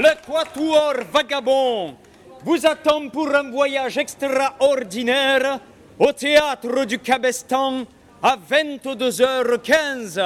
Le Quatuor Vagabond vous attend pour un voyage extraordinaire au théâtre du Cabestan à 22h15.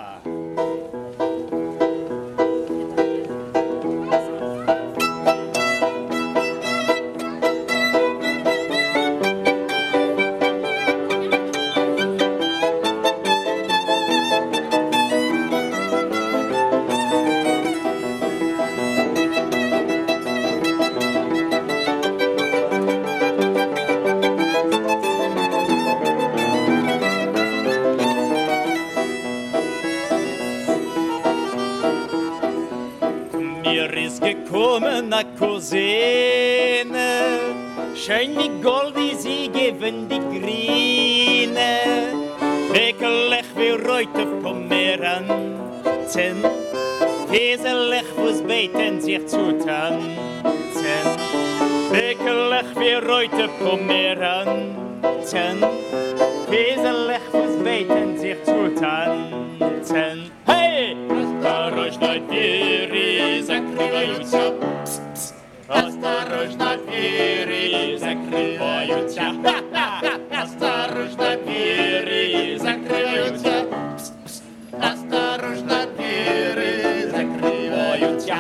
Gekommen a cosene, schein die goldi sie geven die grine, bekelech wie reute pomeran, ten, feselech was beten sich zu tanzen, bekelech wie reute pomeran, ten, feselech was beten sich zu tanzen. Hey! Осторожно, двери закрываются. Осторожно, двери закрываются. Осторожно, двери закрываются. Осторожно, двери закрываются.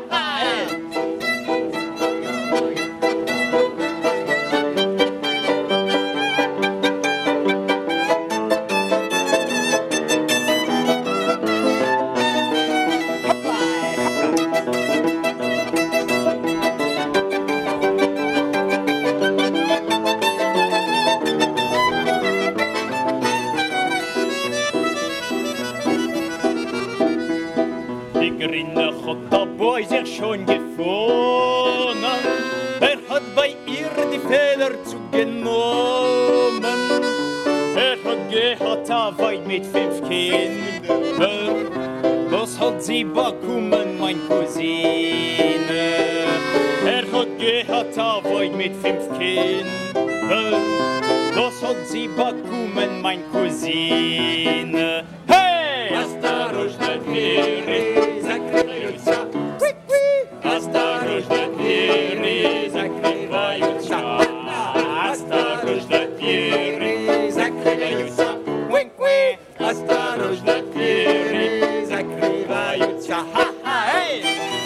Sich schon gefunden, hat bei ihr die Feder zugenommen. Hat gehabt weit mit 5 Kindern, was hat sie bekommen, mein Cousine? Hat gehabt weit mit 5 Kindern, was hat sie bekommen, mein Cousine? Hey! Осторожно, двери закрываются. Осторожно, двери закрываются. Осторожно, двери закрываются. Осторожно, двери закрываются. Ха-ха, эй!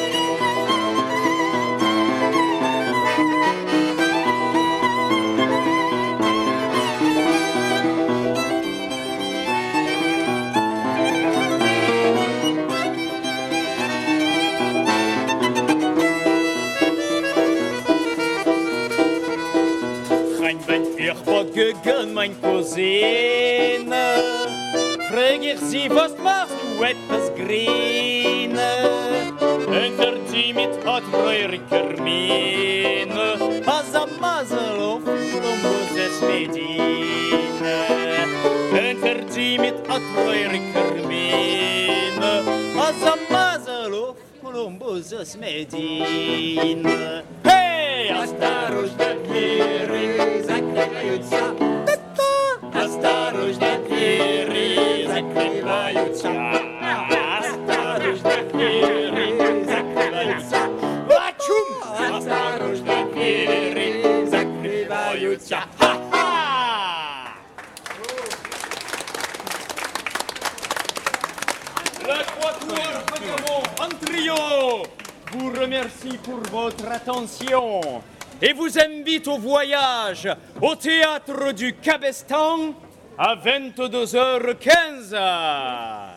Gegangen, mein Cousine, frag ich sie, was machst du etwas Grine? Entert sie mit treuriger Miene, als am Masel auf Columbus Medine. Entert sie mit treuriger Miene, als am Masel auf Columbus Medine. Hey! Осторожно, двери закрываются. Осторожно, двери закрываются. Осторожно, двери закрываются. Вачум! Осторожно, двери закрываются. Ха-ха! Le Quatuor Vagabond en trio vous remercie pour votre attention et vous invite au voyage au théâtre du Cabestan à 22h15.